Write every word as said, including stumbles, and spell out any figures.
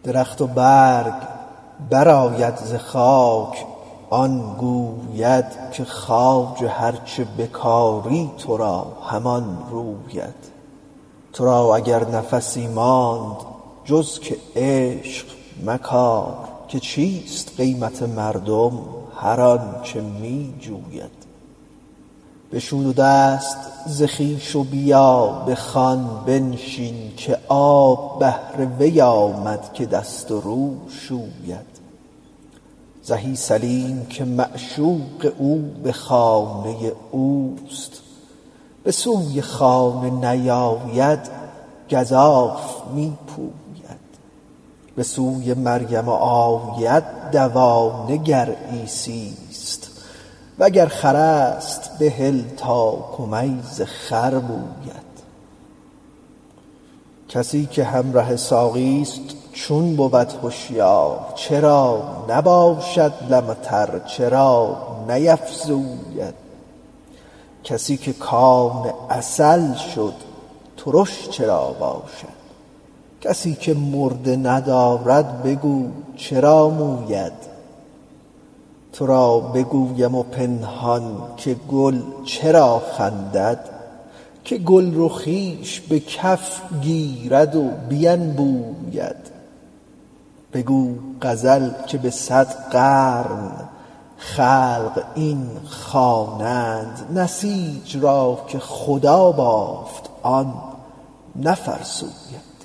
درخت و برگ برآید ز خاک، آن گوید که خواجه هرچه بکاری تو را همان روید. تو را اگر نفسی ماند جز که عشق مکار، که چیست قیمت مردم هر آنچه می جوید. بشو دو دست ز خویش و بیا بخوان بنشین، که آب بهر وی آمد که دست و رو شوید. زهی سلیم که معشوق او به خانه اوست، به سوی خانه نیاید گزاف می پوید. به سوی مریم آید دوانه گر عیسیست، وگر خر است بهل تا کمیز خر بوید. کسی که همره ساقیست چون بود هوشیار، چرا نباشد لم تر چرا نیفزوید. کسی که کان عسل شد ترش چرا باشد، کسی که مرده ندارد بگو چرا موید. تو را بگویم و پنهان که گل چرا خندد، که گل رخیش به کف گیرد و بینبوید. بگو غزل که به صد قرن خلق این خوانند، نسیج را که خدا بافت آن نفرسوید.